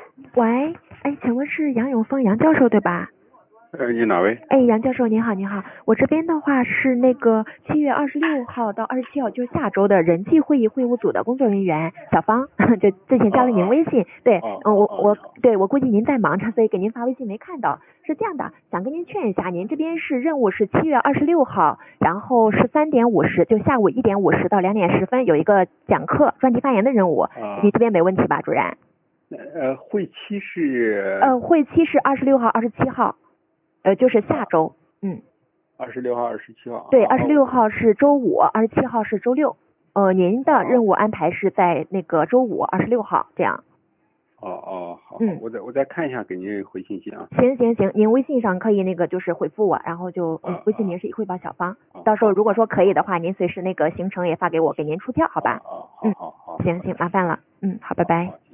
喂，哎，请问是杨永峰杨教授对吧？ 你哪位？ 哎，杨教授您好，您好，我这边的话是那个7月26号到27号，就是下周的人际会议会务组的工作人员小芳，就之前加了您微信，对，我估计您在忙着，所以给您发微信没看到。是这样的，想跟您劝一下，您这边是任务是7月26号，然后13:50，就下午1:50到2:10有一个讲课专题发言的任务，你这边没问题吧，主任？ 会期是？ 会期是26号、27号。就是下周 26号、27号。 对，26号是周五，27号是周六。您的任务安排是在那个周五26号这样。 好，我再看一下，给您回信息啊。 行，您微信上可以那个就是回复我，然后就微信您是汇报小芳，到时候如果说可以的话，您随时那个行程也发给我，给您出票，好吧？ 好。 行，麻烦了，好，拜拜。